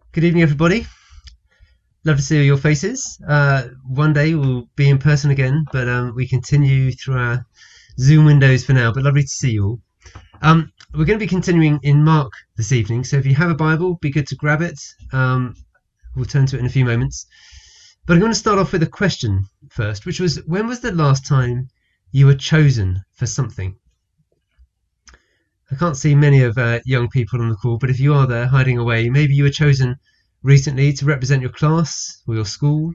Good evening, everybody. Love to see your faces. One day we'll be in person again, but we continue through our Zoom windows for now. But lovely to see you all. We're going to be continuing in Mark this evening, so if you have a Bible, be good to grab it. We'll turn to it in a few moments. But I'm going to start off with a question first, which was, when was the last time you were chosen for something? I can't see many of young people on the call, but if you are there hiding away, maybe you were chosen recently to represent your class or your school.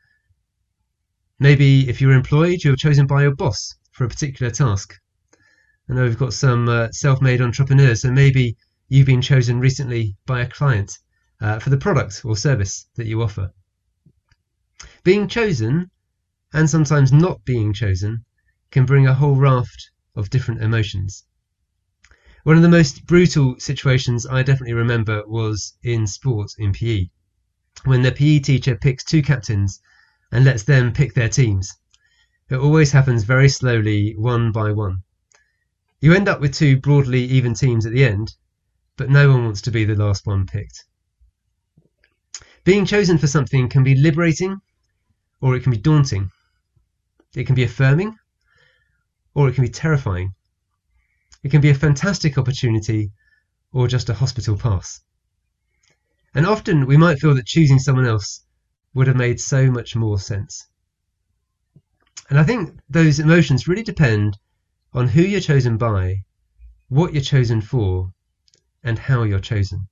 Maybe if you were employed, you were chosen by your boss for a particular task. I know we've got some self-made entrepreneurs, so maybe you've been chosen recently by a client for the product or service that you offer. Being chosen, and sometimes not being chosen, can bring a whole raft of different emotions. One of the most brutal situations I definitely remember was in sport in PE, when the PE teacher picks two captains and lets them pick their teams. It always happens very slowly, one by one. You end up with two broadly even teams at the end, but no one wants to be the last one picked. Being chosen for something can be liberating, or it can be daunting. It can be affirming, or it can be terrifying. It can be a fantastic opportunity, or just a hospital pass. And often we might feel that choosing someone else would have made so much more sense. And I think those emotions really depend on who you're chosen by, what you're chosen for, and how you're chosen.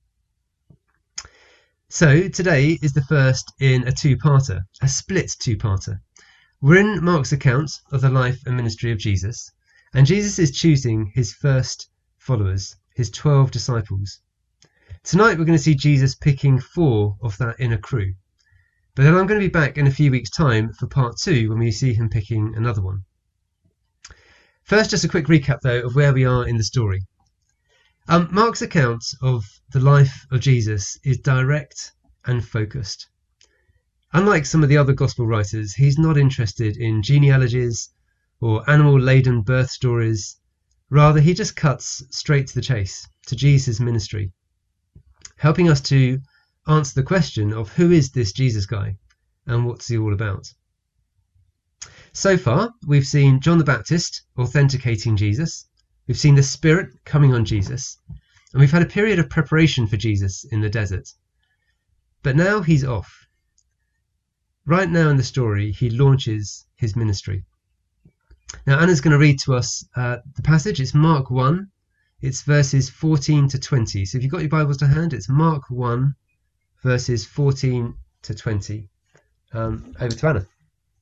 So today is the first in a two-parter, a split two-parter. We're in Mark's account of the life and ministry of Jesus, and Jesus is choosing his first followers, his 12 disciples. Tonight we're going to see Jesus picking 4 of that inner crew. But then I'm going to be back in a few weeks' time for part 2 when we see him picking another one. First, just a quick recap though of where we are in the story. Mark's account of the life of Jesus is direct and focused. Unlike some of the other gospel writers, he's not interested in genealogies or animal-laden birth stories. Rather, he just cuts straight to the chase, to Jesus' ministry, helping us to answer the question of who is this Jesus guy and what's he all about. So far, we've seen John the Baptist authenticating Jesus, we've seen the Spirit coming on Jesus, and we've had a period of preparation for Jesus in the desert. But now he's off. Right now in the story, he launches his ministry. Now Anna's going to read to us the passage. It's Mark 1. It's verses 14 to 20. So if you've got your Bibles to hand, it's Mark 1, verses 14 to 20. Over to Anna.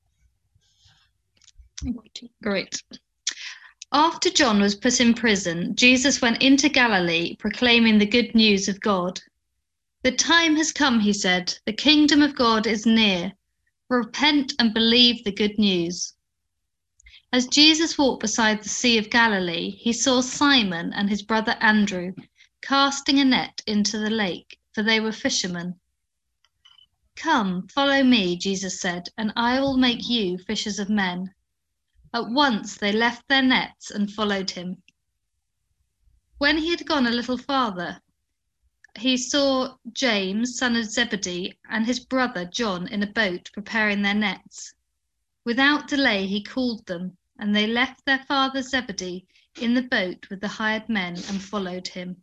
Great. After John was put in prison, Jesus went into Galilee, proclaiming the good news of God. The time has come, he said. The kingdom of God is near. Repent and believe the good news. As Jesus walked beside the Sea of Galilee, he saw Simon and his brother Andrew casting a net into the lake, for they were fishermen. Come, follow me, Jesus said, and I will make you fishers of men. At once they left their nets and followed him. When he had gone a little farther, he saw James, son of Zebedee, and his brother John in a boat preparing their nets. Without delay he called them, and they left their father Zebedee in the boat with the hired men and followed him.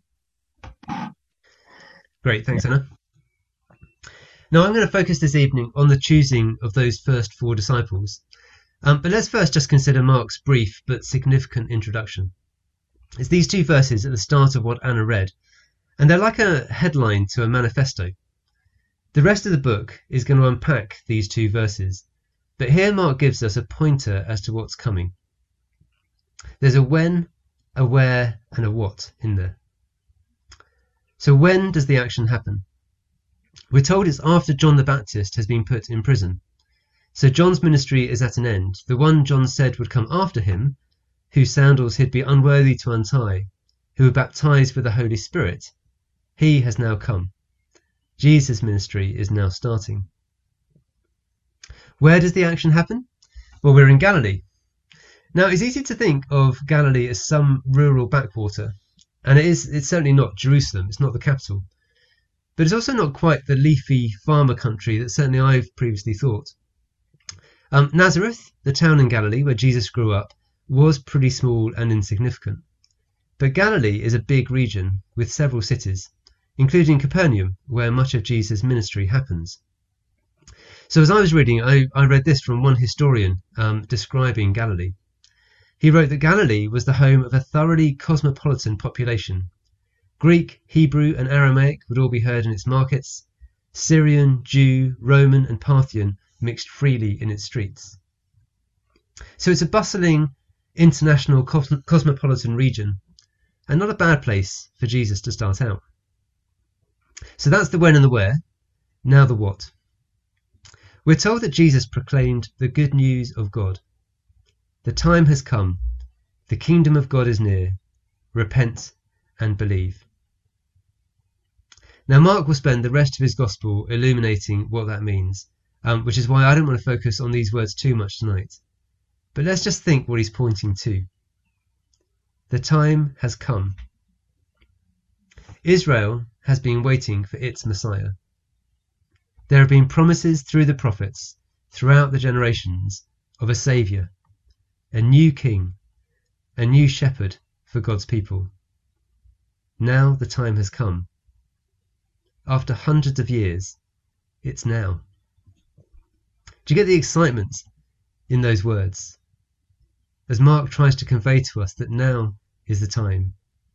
Great, thanks Anna. Now I'm going to focus this evening on the choosing of those first 4 disciples. But let's first just consider Mark's brief but significant introduction. It's these 2 verses at the start of what Anna read, and they're like a headline to a manifesto. The rest of the book is going to unpack these 2 verses. But here Mark gives us a pointer as to what's coming. There's a when, a where, and a what in there. So when does the action happen? We're told it's after John the Baptist has been put in prison. So John's ministry is at an end. The one John said would come after him, whose sandals he'd be unworthy to untie, who would baptize with the Holy Spirit, he has now come. Jesus' ministry is now starting. Where does the action happen? Well, we're in Galilee. Now, it's easy to think of Galilee as some rural backwater, and it's certainly not Jerusalem, it's not the capital. But it's also not quite the leafy farmer country that certainly I've previously thought. Nazareth, the town in Galilee where Jesus grew up, was pretty small and insignificant. But Galilee is a big region with several cities, including Capernaum, where much of Jesus' ministry happens. So as I was reading, I read this from one historian describing Galilee. He wrote that Galilee was the home of a thoroughly cosmopolitan population. Greek, Hebrew and Aramaic would all be heard in its markets. Syrian, Jew, Roman and Parthian mixed freely in its streets. So it's a bustling, international cosmopolitan region, and not a bad place for Jesus to start out. So that's the when and the where. Now the what. We're told that Jesus proclaimed the good news of God. The time has come. The kingdom of God is near. Repent and believe. Now Mark will spend the rest of his gospel illuminating what that means, which is why I don't want to focus on these words too much tonight. But let's just think what he's pointing to. The time has come. Israel has been waiting for its Messiah. There have been promises through the prophets, throughout the generations, of a Saviour, a new King, a new shepherd for God's people. Now the time has come. After hundreds of years, it's now. Do you get the excitement in those words? As Mark tries to convey to us that now is the time.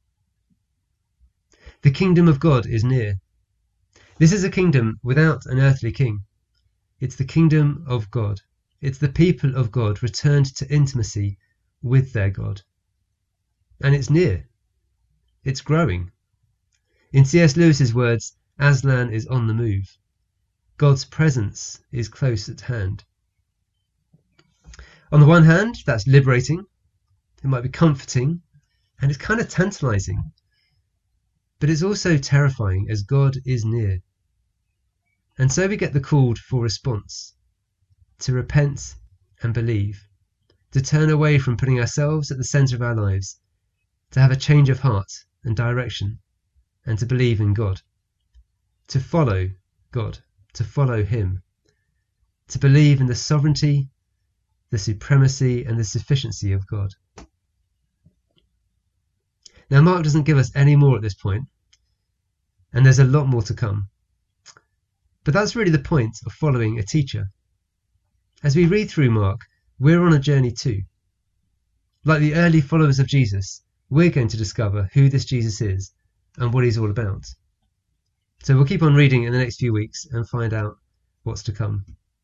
The kingdom of God is near. This is a kingdom without an earthly king. It's the kingdom of God. It's the people of God returned to intimacy with their God. And it's near. It's growing. In C.S. Lewis's words, Aslan is on the move. God's presence is close at hand. On the one hand, that's liberating. It might be comforting, and it's kind of tantalizing. But it's also terrifying as God is near. And so we get the call for response, to repent and believe, to turn away from putting ourselves at the centre of our lives, to have a change of heart and direction, and to believe in God, to follow God, to follow Him, to believe in the sovereignty, the supremacy and the sufficiency of God. Now Mark doesn't give us any more at this point, and there's a lot more to come. But that's really the point of following a teacher. As we read through Mark, we're on a journey too. Like the early followers of Jesus, we're going to discover who this Jesus is and what he's all about. So we'll keep on reading in the next few weeks and find out what's to come.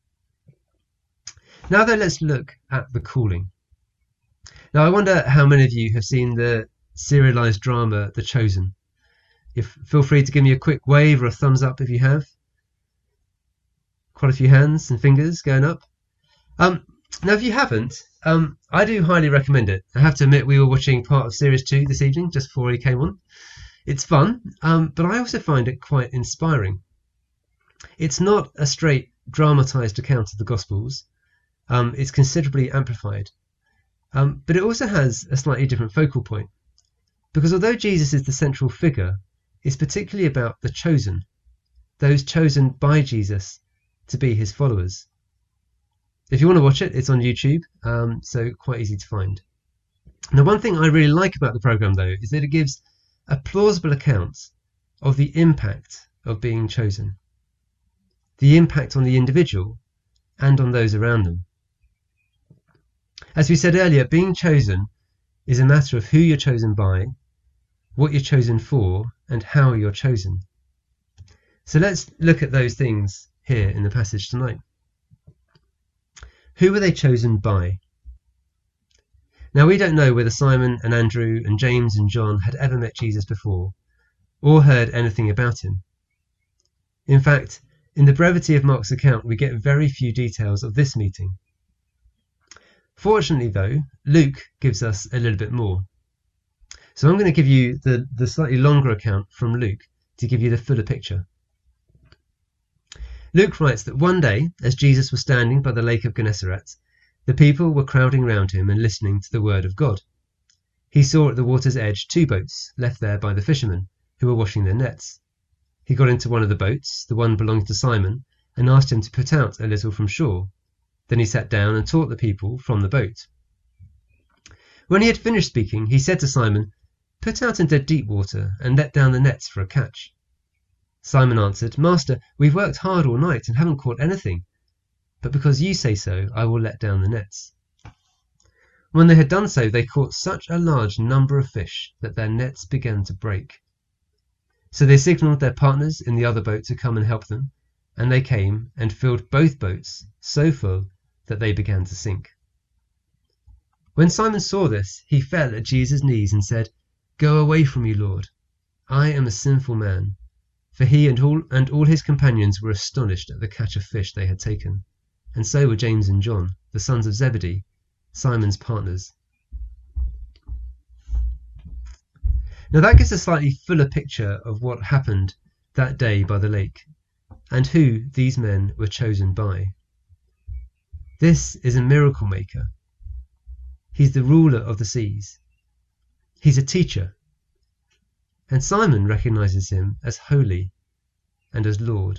Now though, let's look at the calling. Now I wonder how many of you have seen the serialized drama The Chosen. Feel free to give me a quick wave or a thumbs up if you have. Quite a few hands and fingers going up. Now if you haven't, I do highly recommend it. I have to admit we were watching part of series 2 this evening just before he came on. It's fun, but I also find it quite inspiring. It's not a straight dramatised account of the Gospels. It's considerably amplified. But it also has a slightly different focal point. Because although Jesus is the central figure, it's particularly about the chosen, those chosen by Jesus to be his followers. If you want to watch it, it's on YouTube, so quite easy to find. Now, one thing I really like about the programme, though, is that it gives a plausible account of the impact of being chosen, the impact on the individual and on those around them. As we said earlier, being chosen is a matter of who you're chosen by, what you're chosen for, and how you're chosen. So let's look at those things here in the passage tonight. Who were they chosen by? Now we don't know whether Simon and Andrew and James and John had ever met Jesus before, or heard anything about him. In fact, in the brevity of Mark's account, we get very few details of this meeting. Fortunately, though, Luke gives us a little bit more. So I'm going to give you the slightly longer account from Luke to give you the fuller picture. Luke writes that one day, as Jesus was standing by the lake of Gennesaret, the people were crowding round him and listening to the word of God. He saw at the water's edge 2 boats left there by the fishermen, who were washing their nets. He got into one of the boats, the one belonging to Simon, and asked him to put out a little from shore. Then he sat down and taught the people from the boat. When he had finished speaking, he said to Simon, "Put out into deep water and let down the nets for a catch." Simon answered, "Master, we've worked hard all night and haven't caught anything, but because you say so, I will let down the nets." When they had done so, they caught such a large number of fish that their nets began to break. So they signaled their partners in the other boat to come and help them, and they came and filled both boats so full that they began to sink. When Simon saw this, he fell at Jesus' knees and said, "Go away from me, Lord. I am a sinful man." For he and all his companions were astonished at the catch of fish they had taken, and so were James and John, the sons of Zebedee, Simon's partners. Now that gives a slightly fuller picture of what happened that day by the lake, and who these men were chosen by. This is a miracle maker. He's the ruler of the seas. He's a teacher. And Simon recognizes him as holy and as Lord.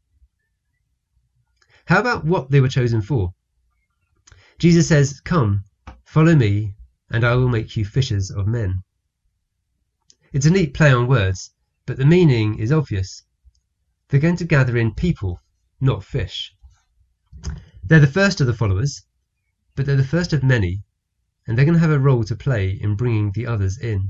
How about what they were chosen for? Jesus says, "Come, follow me, and I will make you fishers of men." It's a neat play on words, but the meaning is obvious. They're going to gather in people, not fish. They're the first of the followers, but they're the first of many, and they're going to have a role to play in bringing the others in.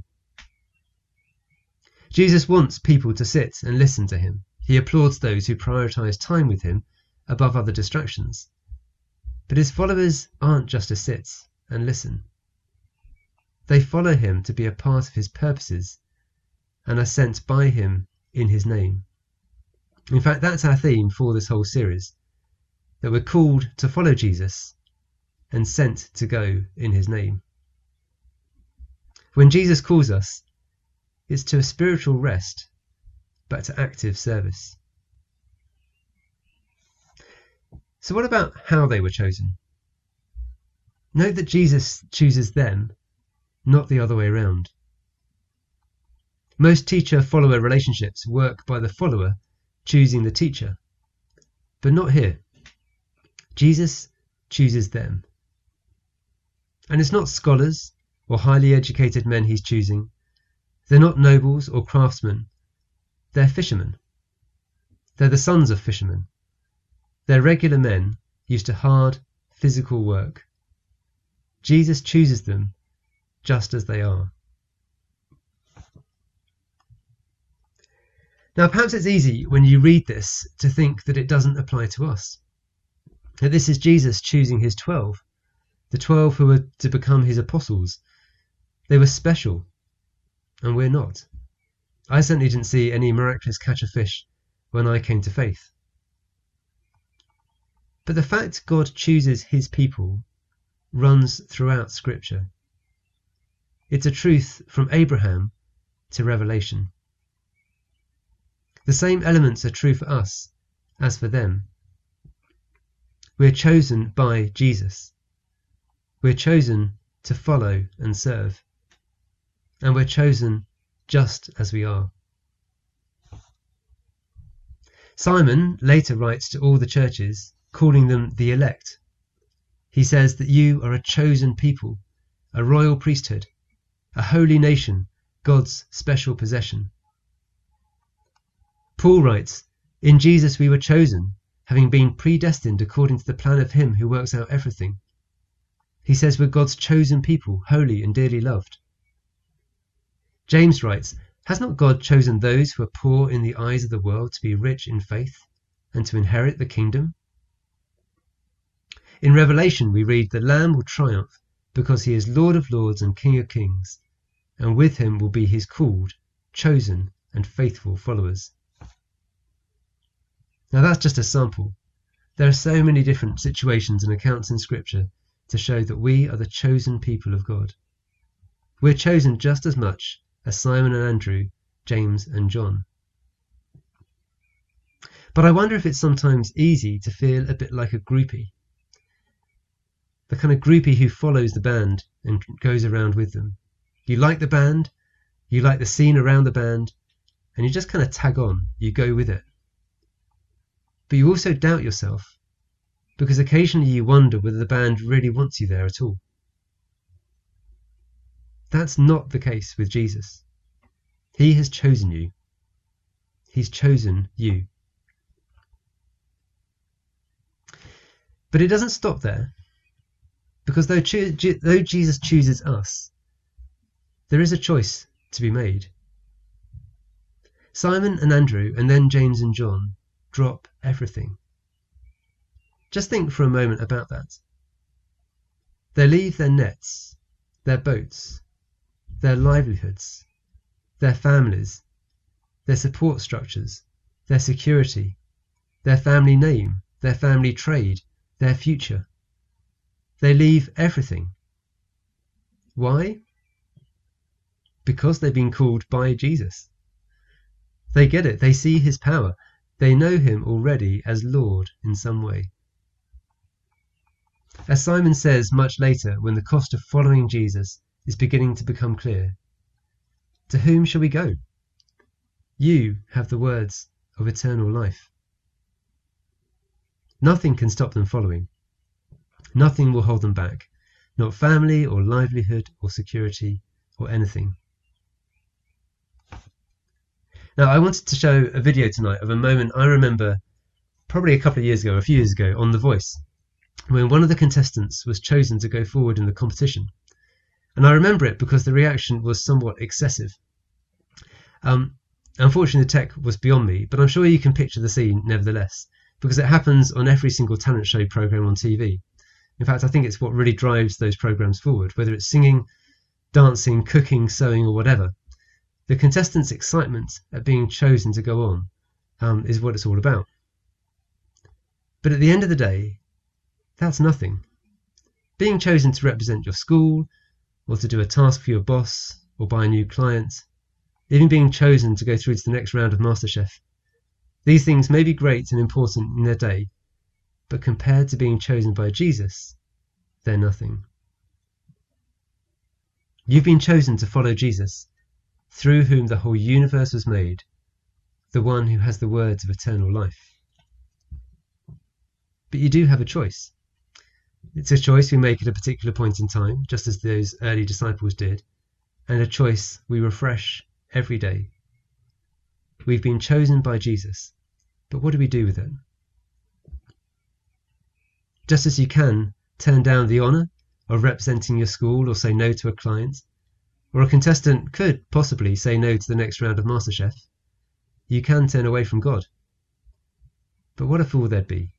Jesus wants people to sit and listen to him. He applauds those who prioritize time with him above other distractions. But his followers aren't just to sit and listen. They follow him to be a part of his purposes and are sent by him in his name. In fact, that's our theme for this whole series, that we're called to follow Jesus and sent to go in his name. When Jesus calls us, it's to a spiritual rest, but to active service. So what about how they were chosen? Note that Jesus chooses them, not the other way around. Most teacher-follower relationships work by the follower choosing the teacher, but not here. Jesus chooses them. And it's not scholars or highly educated men he's choosing. They're not nobles or craftsmen. They're fishermen. They're the sons of fishermen. They're regular men used to hard physical work. Jesus chooses them just as they are. Now, perhaps it's easy when you read this to think that it doesn't apply to us. That this is Jesus choosing his 12, the 12 who were to become his apostles. They were special, and we're not. I certainly didn't see any miraculous catch of fish when I came to faith. But the fact God chooses his people runs throughout Scripture. It's a truth from Abraham to Revelation. The same elements are true for us as for them. We're chosen by Jesus. We're chosen to follow and serve. And we're chosen just as we are. Simon later writes to all the churches, calling them the elect. He says that you are a chosen people, a royal priesthood, a holy nation, God's special possession. Paul writes, "In Jesus we were chosen, having been predestined according to the plan of him who works out everything." He says we're God's chosen people, holy and dearly loved. James writes, "Has not God chosen those who are poor in the eyes of the world to be rich in faith and to inherit the kingdom?" In Revelation we read, "The Lamb will triumph because he is Lord of lords and King of kings, and with him will be his called, chosen and faithful followers." Now that's just a sample. There are so many different situations and accounts in Scripture to show that we are the chosen people of God. We're chosen just as much as Simon and Andrew, James and John. But I wonder if it's sometimes easy to feel a bit like a groupie. The kind of groupie who follows the band and goes around with them. You like the band, you like the scene around the band, and you just kind of tag on, you go with it. But you also doubt yourself, because occasionally you wonder whether the band really wants you there at all. That's not the case with Jesus. He has chosen you. He's chosen you. But it doesn't stop there, because though Jesus chooses us, there is a choice to be made. Simon and Andrew, and then James and John, drop everything. Just think for a moment about that. They leave their nets, their boats, their livelihoods, their families, their support structures, their security, their family name, their family trade, their future. They leave everything. Why? Because they've been called by Jesus. They get it. They see his power. They know him already as Lord in some way. As Simon says much later, when the cost of following Jesus is beginning to become clear, to whom shall we go? You have the words of eternal life. Nothing can stop them following. Nothing will hold them back. Not family or livelihood or security or anything. Now, I wanted to show a video tonight of a moment I remember probably a couple of years ago, a few years ago, on The Voice, when one of the contestants was chosen to go forward in the competition. And I remember it because the reaction was somewhat excessive. Unfortunately, the tech was beyond me, but I'm sure you can picture the scene nevertheless, because it happens on every single talent show program on TV. In fact, I think it's what really drives those programs forward, whether it's singing, dancing, cooking, sewing, or whatever. The contestants' excitement at being chosen to go on is what it's all about. But at the end of the day, that's nothing. Being chosen to represent your school, or to do a task for your boss, or buy a new client, even being chosen to go through to the next round of MasterChef, these things may be great and important in their day, but compared to being chosen by Jesus, they're nothing. You've been chosen to follow Jesus, through whom the whole universe was made, the one who has the words of eternal life. But you do have a choice. It's a choice we make at a particular point in time, just as those early disciples did, and a choice we refresh every day. We've been chosen by Jesus, but what do we do with it? Just as you can turn down the honour of representing your school or say no to a client, or a contestant could possibly say no to the next round of MasterChef, you can turn away from God. But what a fool there'd be.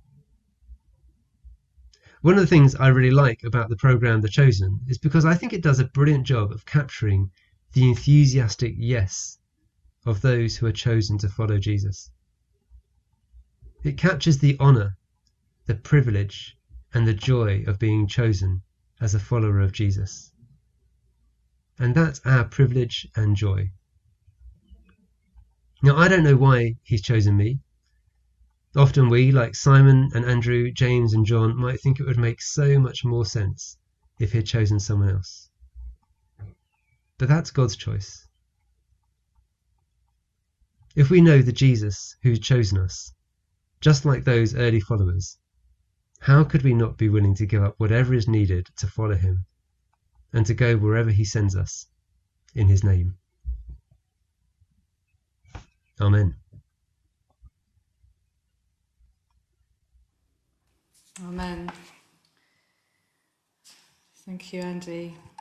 One of the things I really like about the programme The Chosen is because I think it does a brilliant job of capturing the enthusiastic yes of those who are chosen to follow Jesus. It captures the honour, the privilege, and the joy of being chosen as a follower of Jesus. And that's our privilege and joy. Now, I don't know why he's chosen me. Often we, like Simon and Andrew, James and John, might think it would make so much more sense if he'd chosen someone else. But that's God's choice. If we know the Jesus who's chosen us, just like those early followers, how could we not be willing to give up whatever is needed to follow him and to go wherever he sends us in his name? Amen. Amen. Thank you, Andy.